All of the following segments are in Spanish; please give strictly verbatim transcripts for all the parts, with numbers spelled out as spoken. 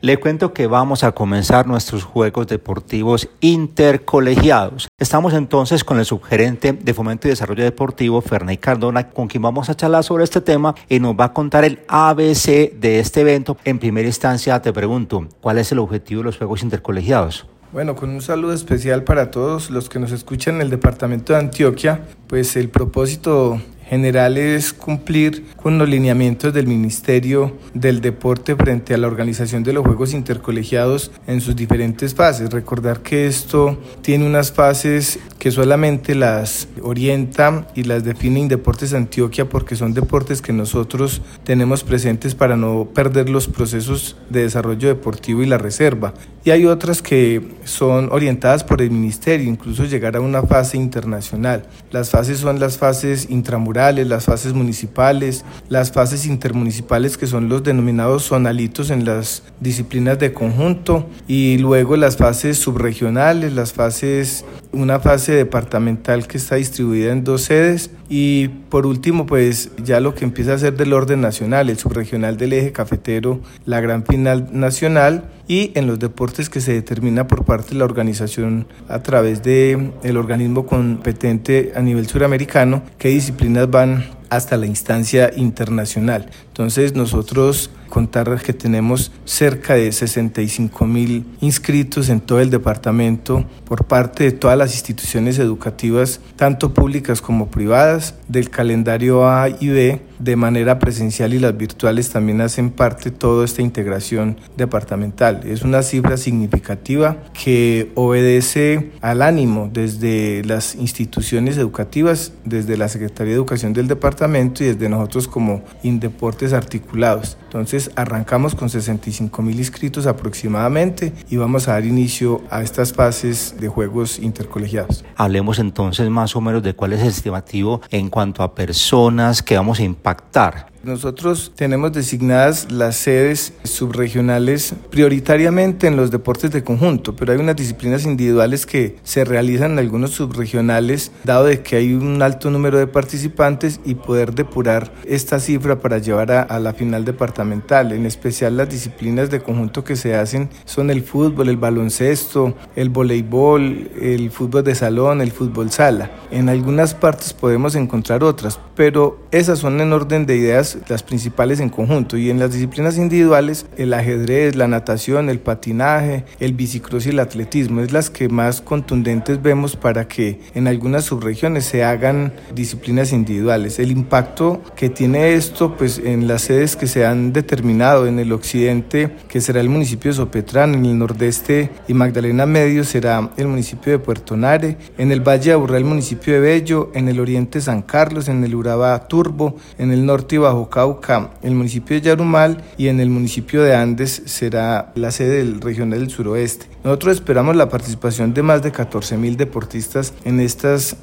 Le cuento que vamos a comenzar nuestros Juegos Deportivos Intercolegiados. Estamos entonces con el subgerente de Fomento y Desarrollo Deportivo, Ferney Cardona, con quien vamos a charlar sobre este tema y nos va a contar el A B C de este evento. En primera instancia te pregunto, ¿cuál es el objetivo de los Juegos Intercolegiados? Bueno, con un saludo especial para todos los que nos escuchan en el departamento de Antioquia, pues el propósito general es cumplir con los lineamientos del Ministerio del Deporte frente a la organización de los Juegos Intercolegiados en sus diferentes fases. Recordar que esto tiene unas fases que solamente las orienta y las define Indeportes Antioquia, porque son deportes que nosotros tenemos presentes para no perder los procesos de desarrollo deportivo y la reserva. Y hay otras que son orientadas por el Ministerio, incluso llegar a una fase internacional. Las fases son las fases intramurales, las fases municipales, las fases intermunicipales, que son los denominados zonalitos en las disciplinas de conjunto, y luego las fases subregionales, las fases, una fase departamental que está distribuida en dos sedes, y por último pues ya lo que empieza a ser del orden nacional, el subregional del eje cafetero, la gran final nacional, y en los deportes que se determina por parte de la organización a través del organismo competente a nivel suramericano, qué disciplinas van hasta la instancia internacional. Entonces nosotros contar que tenemos cerca de sesenta y cinco mil inscritos en todo el departamento por parte de todas las instituciones educativas, tanto públicas como privadas, del calendario A y B, de manera presencial, y las virtuales también hacen parte de toda esta integración departamental. Es una cifra significativa que obedece al ánimo desde las instituciones educativas, desde la Secretaría de Educación del departamento y desde nosotros como Indeportes articulados. Entonces arrancamos con sesenta y cinco mil inscritos aproximadamente y vamos a dar inicio a estas fases de Juegos Intercolegiados. Hablemos entonces más o menos de cuál es el estimativo en cuanto a personas que vamos a impactar. Nosotros tenemos designadas las sedes subregionales prioritariamente en los deportes de conjunto, pero hay unas disciplinas individuales que se realizan en algunos subregionales, dado de que hay un alto número de participantes, y poder depurar esta cifra para llevar a, a la final departamental. En especial las disciplinas de conjunto que se hacen son el fútbol, el baloncesto, el voleibol, el fútbol de salón, el fútbol sala. En algunas partes podemos encontrar otras, pero esas son en orden de ideas las principales en conjunto, y en las disciplinas individuales el ajedrez, la natación, el patinaje, el bicicross y el atletismo es las que más contundentes vemos para que en algunas subregiones se hagan disciplinas individuales. El impacto que tiene esto pues en las sedes que se han determinado: en el occidente, que será el municipio de Sopetrán; en el nordeste y Magdalena Medio será el municipio de Puerto Nare; en el Valle de Aburrá el municipio de Bello; en el oriente San Carlos; en el Urabá Turbo; en el norte y Bajo Cauca el municipio de Yarumal; y en el municipio de Andes será la sede del regional del suroeste. Nosotros esperamos la participación de más de catorce mil deportistas en estas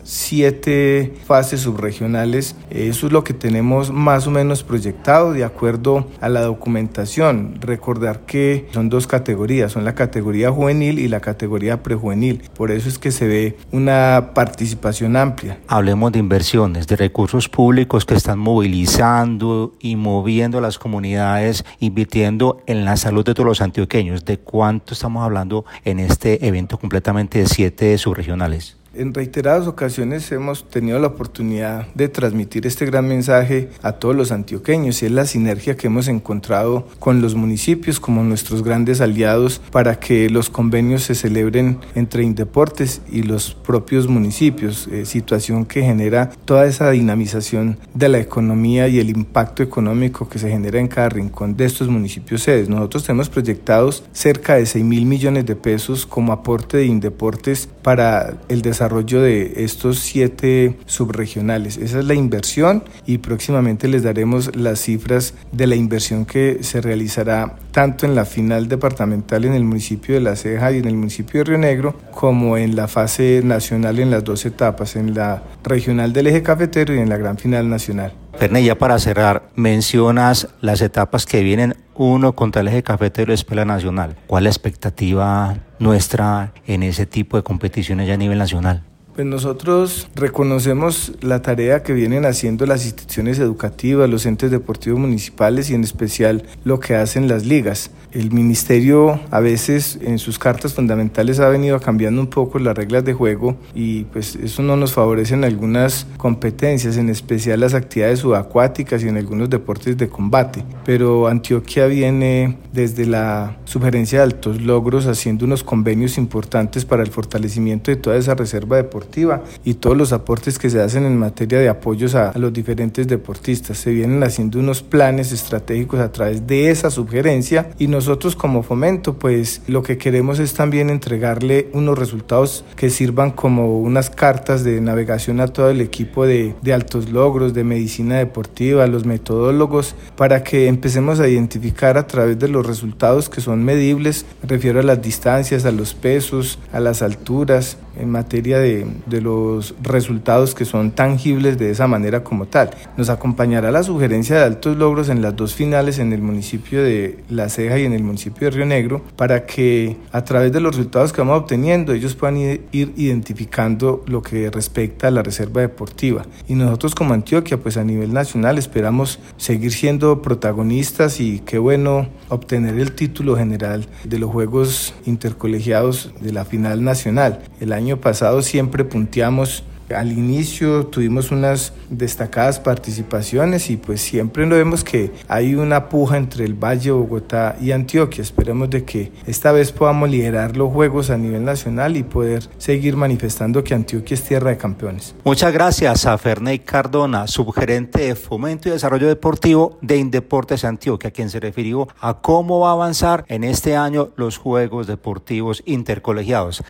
siete fases subregionales. Eso es lo que tenemos más o menos proyectado de acuerdo a la documentación. Recordar que son dos categorías, son la categoría juvenil y la categoría prejuvenil, por eso es que se ve una participación amplia. Hablemos de inversiones, de recursos públicos que están movilizando y moviendo a las comunidades, invirtiendo en la salud de todos los antioqueños. ¿De cuánto estamos hablando en este evento completamente de siete subregionales? En reiteradas ocasiones hemos tenido la oportunidad de transmitir este gran mensaje a todos los antioqueños, y es la sinergia que hemos encontrado con los municipios como nuestros grandes aliados para que los convenios se celebren entre Indeportes y los propios municipios, eh, situación que genera toda esa dinamización de la economía y el impacto económico que se genera en cada rincón de estos municipios sedes. Nosotros tenemos proyectados cerca de seis mil millones de pesos como aporte de Indeportes para el desarrollo desarrollo de estos siete subregionales. Esa es la inversión, y próximamente les daremos las cifras de la inversión que se realizará tanto en la final departamental en el municipio de La Ceja y en el municipio de Río Negro, como en la fase nacional en las dos etapas, en la regional del eje cafetero y en la gran final nacional. Ferney, ya para cerrar, mencionas las etapas que vienen, uno contra el eje cafetero y después la nacional. ¿Cuál es la expectativa nuestra en ese tipo de competiciones ya a nivel nacional? Pues nosotros reconocemos la tarea que vienen haciendo las instituciones educativas, los entes deportivos municipales y en especial lo que hacen las ligas. El ministerio a veces en sus cartas fundamentales ha venido cambiando un poco las reglas de juego y pues eso no nos favorece en algunas competencias, en especial las actividades subacuáticas y en algunos deportes de combate. Pero Antioquia viene desde la Sugerencia de Altos Logros haciendo unos convenios importantes para el fortalecimiento de toda esa reserva deportiva y todos los aportes que se hacen en materia de apoyos a, a los diferentes deportistas. Se vienen haciendo unos planes estratégicos a través de esa sugerencia y nosotros como Fomento pues lo que queremos es también entregarle unos resultados que sirvan como unas cartas de navegación a todo el equipo de, de Altos Logros, de medicina deportiva, los metodólogos, para que empecemos a identificar a través de los resultados que son medibles, me refiero a las distancias, a los pesos, a las alturas, en materia de, de los resultados que son tangibles de esa manera como tal. Nos acompañará la Sugerencia de Altos Logros en las dos finales en el municipio de La Ceja y en el municipio de Río Negro para que a través de los resultados que vamos obteniendo ellos puedan ir, ir identificando lo que respecta a la reserva deportiva. Y nosotros como Antioquia pues a nivel nacional esperamos seguir siendo protagonistas y qué bueno obtener el título general de los Juegos Intercolegiados de la final nacional. El año pasado siempre punteamos. Al inicio tuvimos unas destacadas participaciones y pues siempre lo vemos que hay una puja entre el Valle, Bogotá y Antioquia. Esperemos de que esta vez podamos liderar los juegos a nivel nacional y poder seguir manifestando que Antioquia es tierra de campeones. Muchas gracias a Ferney Cardona, subgerente de Fomento y Desarrollo Deportivo de Indeportes Antioquia, quien se refirió a cómo va a avanzar en este año los Juegos Deportivos Intercolegiados.